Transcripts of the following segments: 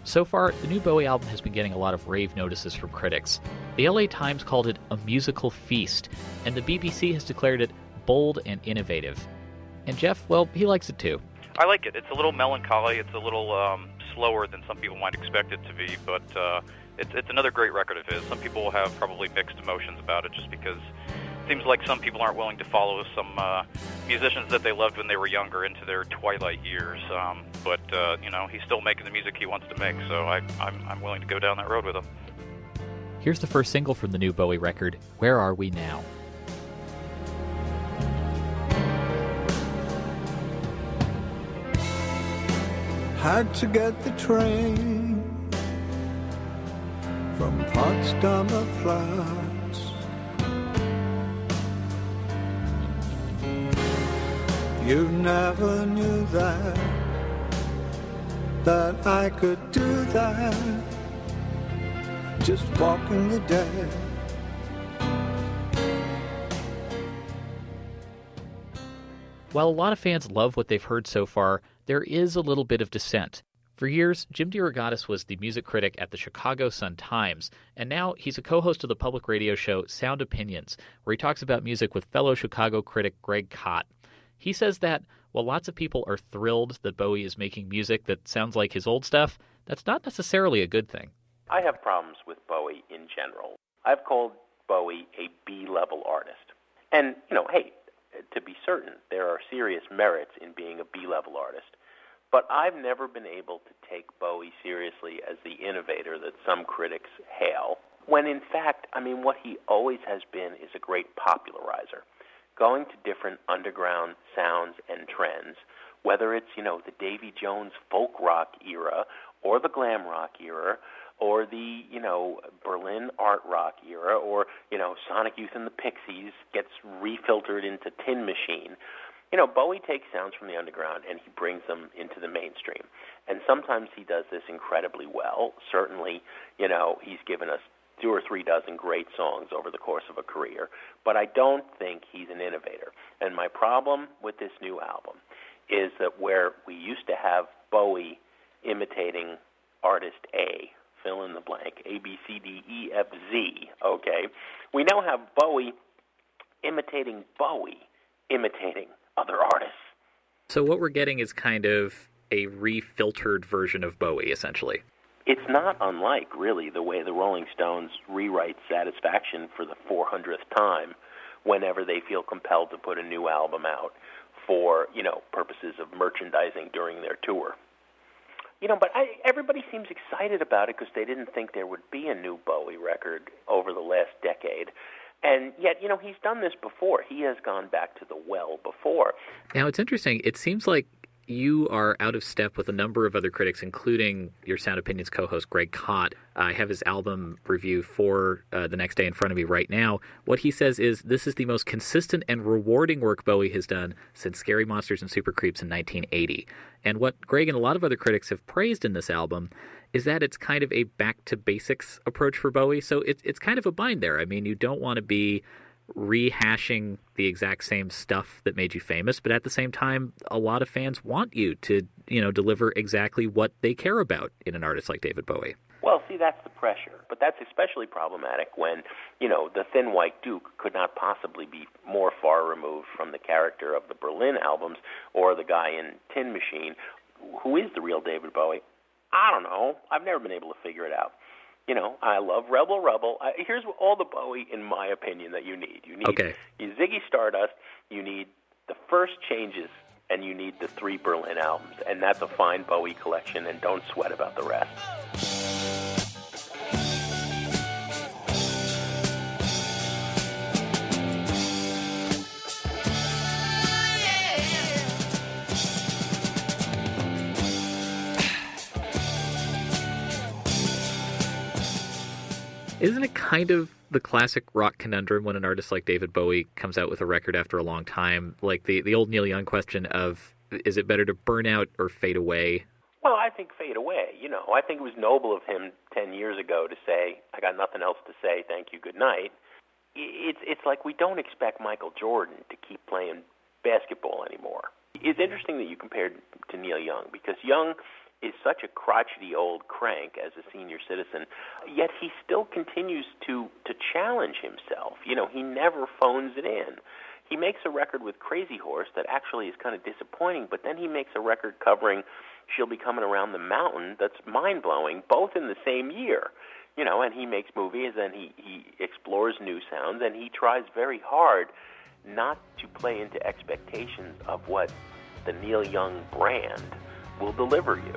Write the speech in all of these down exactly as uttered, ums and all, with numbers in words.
So far, the new Bowie album has been getting a lot of rave notices from critics. The L A Times called it a musical feast, and the B B C has declared it bold and innovative. And Jeff, well, he likes it too. I like it. It's a little melancholy. It's a little um, slower than some people might expect it to be, but uh, it's, it's another great record of his. Some people will have probably mixed emotions about it just because it seems like some people aren't willing to follow some uh, musicians that they loved when they were younger into their twilight years. Um, but, uh, you know, he's still making the music he wants to make, so I, I'm, I'm willing to go down that road with him. Here's the first single from the new Bowie record, Where Are We Now? Had to get the train from Potsdamer Platz. You never knew that, that I could do that, just walking the dead. While a lot of fans love what they've heard so far, there is a little bit of dissent. For years, Jim DeRogatis was the music critic at the Chicago Sun-Times, and now he's a co-host of the public radio show Sound Opinions, where he talks about music with fellow Chicago critic Greg Kot. He says that while lots of people are thrilled that Bowie is making music that sounds like his old stuff, that's not necessarily a good thing. I have problems with Bowie in general. I've called Bowie a B-level artist. And, you know, hey, to be certain, there are serious merits in being a B-level artist. But I've never been able to take Bowie seriously as the innovator that some critics hail, when in fact, I mean, what he always has been is a great popularizer, going to different underground sounds and trends, whether it's, you know, the Davy Jones folk rock era or the glam rock era or the, you know, Berlin art rock era, or, you know, Sonic Youth and the Pixies gets refiltered into Tin Machine. You know, Bowie takes sounds from the underground and he brings them into the mainstream. And sometimes he does this incredibly well. Certainly, you know, he's given us two or three dozen great songs over the course of a career. But I don't think he's an innovator. And my problem with this new album is that where we used to have Bowie imitating artist A, fill in the blank, A, B, C, D, E, F, Z, okay? We now have Bowie imitating Bowie, imitating other artists. So what we're getting is kind of a refiltered version of Bowie, essentially. It's not unlike, really, the way the Rolling Stones rewrite Satisfaction for the four hundredth time whenever they feel compelled to put a new album out for, you know, purposes of merchandising during their tour. You know, but I, everybody seems excited about it because they didn't think there would be a new Bowie record over the last decade. And yet, you know, he's done this before. He has gone back to the well before. Now, it's interesting. It seems like you are out of step with a number of other critics, including your Sound Opinions co-host, Greg Kot. Uh, I have his album review for uh, The Next Day in front of me right now. What he says is, this is the most consistent and rewarding work Bowie has done since Scary Monsters and Super Creeps in nineteen eighty. And what Greg and a lot of other critics have praised in this album is that it's kind of a back-to-basics approach for Bowie. So it's it's kind of a bind there. I mean, you don't want to be rehashing the exact same stuff that made you famous, but at the same time, a lot of fans want you to, you know, deliver exactly what they care about in an artist like David Bowie. Well, see, that's the pressure. But that's especially problematic when, you know, the Thin White Duke could not possibly be more far removed from the character of the Berlin albums or the guy in Tin Machine. Who is the real David Bowie? I don't know. I've never been able to figure it out. You know, I love Rebel Rebel. I, here's all the Bowie, in my opinion, that you need. You need okay. you Ziggy Stardust, you need the first changes, and you need the three Berlin albums. And that's a fine Bowie collection, and don't sweat about the rest. Isn't it kind of the classic rock conundrum when an artist like David Bowie comes out with a record after a long time? Like the, the old Neil Young question of, is it better to burn out or fade away? Well, I think fade away. You know, I think it was noble of him ten years ago to say, I got nothing else to say, thank you, good night. It's, it's like we don't expect Michael Jordan to keep playing basketball anymore. It's interesting that you compared to Neil Young, because Young is such a crotchety old crank as a senior citizen, yet he still continues to, to challenge himself. You know, he never phones it in. He makes a record with Crazy Horse that actually is kind of disappointing, but then he makes a record covering She'll Be Coming Around the Mountain that's mind-blowing, both in the same year. You know, and he makes movies, and he, he explores new sounds, and he tries very hard not to play into expectations of what the Neil Young brand will deliver you.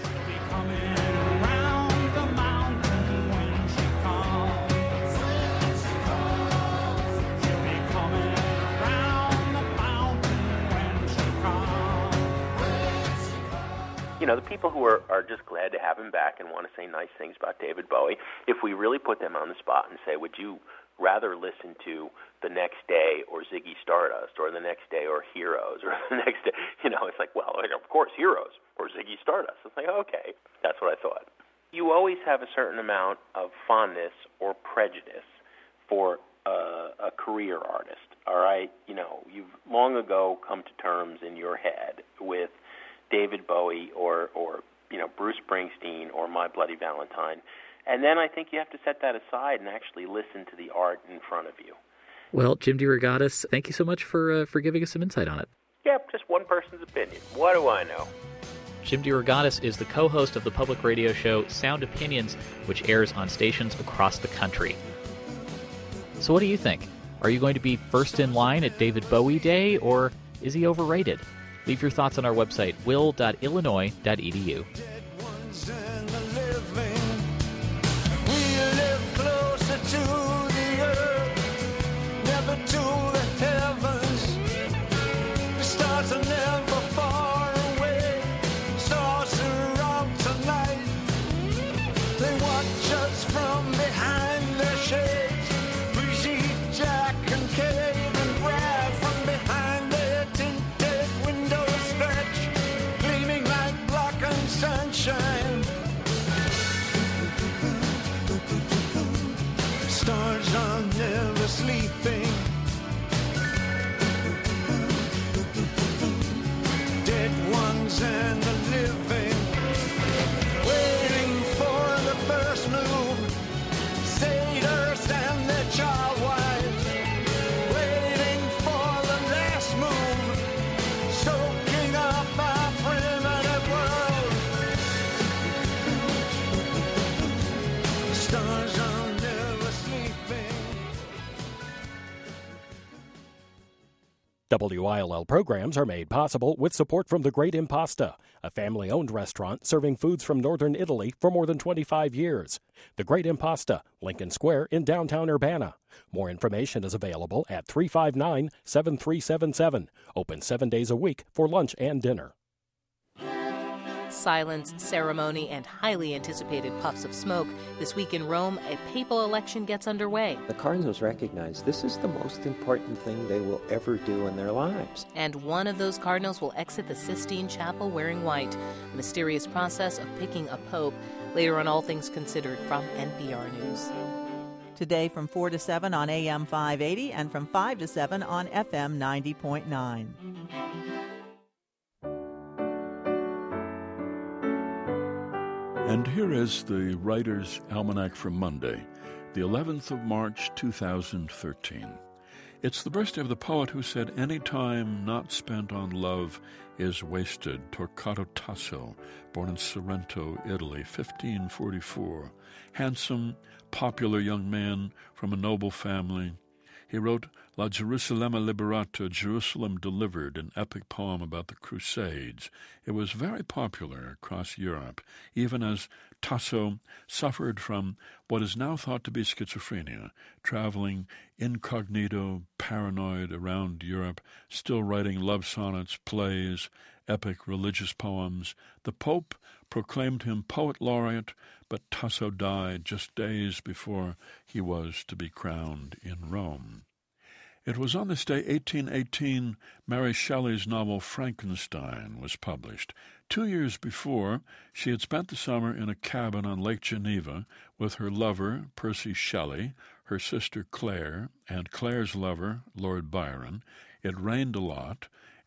You know, the people who are, are just glad to have him back and want to say nice things about David Bowie, if we really put them on the spot and say, would you rather listen to The Next Day or Ziggy Stardust or The Next Day or Heroes or The Next Day, you know, it's like, well, of course, Heroes or Ziggy Stardust. It's like, okay, that's what I thought. You always have a certain amount of fondness or prejudice for uh, a career artist, all right? You know, you've long ago come to terms in your head with David Bowie or, or you know, Bruce Springsteen or My Bloody Valentine. And then I think you have to set that aside and actually listen to the art in front of you. Well, Jim DeRogatis, thank you so much for uh, for giving us some insight on it. Yep, just one person's opinion. What do I know? Jim DeRogatis is the co-host of the public radio show Sound Opinions, which airs on stations across the country. So what do you think? Are you going to be first in line at David Bowie Day, or is he overrated? Leave your thoughts on our website, will dot illinois dot e d u. Stars are never sleeping. Dead ones and the living, waiting for the first move. Satyrs and their child wives, waiting for the last move. Soaking up our primitive world. Stars are W I L L programs are made possible with support from The Great Impasta, a family-owned restaurant serving foods from northern Italy for more than twenty-five years. The Great Impasta, Lincoln Square in downtown Urbana. More information is available at three five nine, seven three seven seven, open seven days a week for lunch and dinner. Silence, ceremony, and highly anticipated puffs of smoke. This week in Rome, a papal election gets underway. The cardinals recognize this is the most important thing they will ever do in their lives. And one of those cardinals will exit the Sistine Chapel wearing white. The mysterious process of picking a pope. Later on All Things Considered from N P R News. Today from four to seven on A M five eighty and from five to seven on F M ninety point nine. And here is the Writer's Almanac for Monday, the eleventh of March, two thousand thirteen. It's the birthday of the poet who said, "Any time not spent on love is wasted." Torquato Tasso, born in Sorrento, Italy, fifteen forty-four. Handsome, popular young man from a noble family. He wrote La Gerusalemme Liberata, Jerusalem Delivered, an epic poem about the Crusades. It was very popular across Europe, even as Tasso suffered from what is now thought to be schizophrenia, traveling incognito, paranoid around Europe, still writing love sonnets, plays, epic religious poems. The Pope proclaimed him poet laureate, but Tasso died just days before he was to be crowned in Rome. It was on this day, eighteen eighteen, Mary Shelley's novel Frankenstein was published. Two years before, she had spent the summer in a cabin on Lake Geneva with her lover, Percy Shelley, her sister Claire, and Claire's lover, Lord Byron. It rained a lot,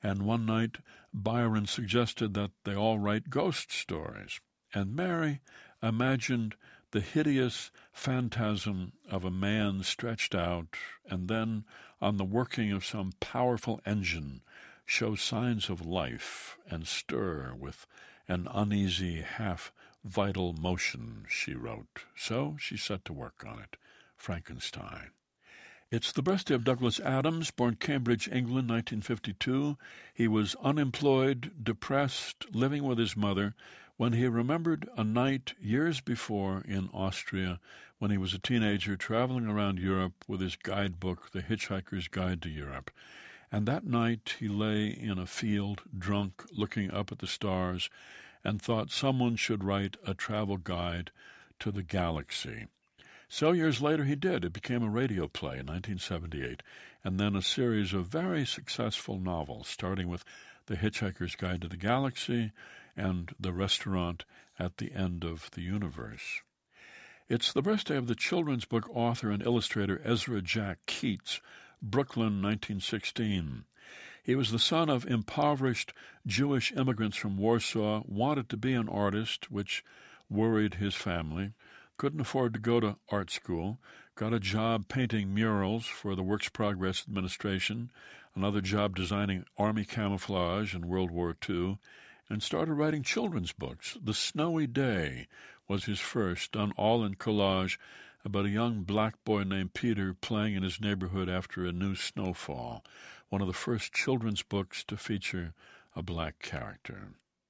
And one night Byron suggested that they all write ghost stories. And Mary imagined the hideous phantasm of a man stretched out and then, on the working of some powerful engine, show signs of life and stir with an uneasy, half-vital motion, she wrote. So she set to work on it, Frankenstein. It's the birthday of Douglas Adams, born Cambridge, England, nineteen fifty-two. He was unemployed, depressed, living with his mother, when he remembered a night years before in Austria when he was a teenager traveling around Europe with his guidebook, The Hitchhiker's Guide to Europe. And that night he lay in a field, drunk, looking up at the stars, and thought someone should write a travel guide to the galaxy. So years later he did. It became a radio play in nineteen seventy-eight, and then a series of very successful novels, starting with The Hitchhiker's Guide to the Galaxy and The Restaurant at the End of the Universe. It's the birthday of the children's book author and illustrator Ezra Jack Keats, Brooklyn, nineteen sixteen. He was the son of impoverished Jewish immigrants from Warsaw, wanted to be an artist, which worried his family, couldn't afford to go to art school, got a job painting murals for the Works Progress Administration, another job designing army camouflage in World War Two, and started writing children's books. The Snowy Day was his first, done all in collage, about a young black boy named Peter playing in his neighborhood after a new snowfall, one of the first children's books to feature a black character.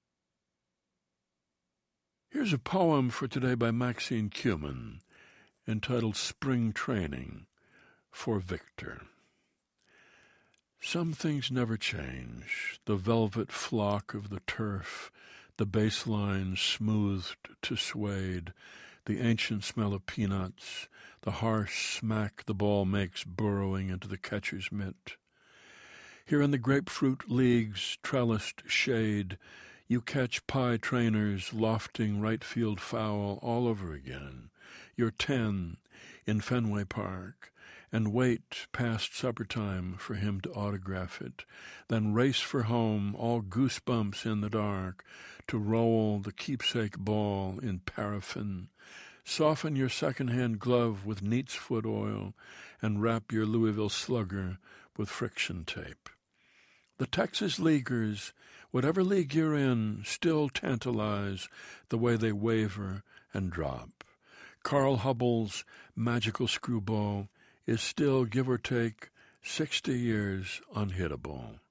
Here's a poem for today by Maxine Kumin, entitled Spring Training, for Victor. Some things never change, the velvet flock of the turf, the baseline smoothed to suede, the ancient smell of peanuts, the harsh smack the ball makes burrowing into the catcher's mitt. Here in the grapefruit league's trellised shade, you catch pie trainers lofting right field foul all over again. You're ten in Fenway Park, and wait past supper time for him to autograph it, then race for home, all goosebumps in the dark, to roll the keepsake ball in paraffin, soften your second-hand glove with neat's foot oil, and wrap your Louisville Slugger with friction tape. The Texas Leaguers, whatever league you're in, still tantalize the way they waver and drop. Carl Hubbell's magical screwball is still, give or take, sixty years unhittable.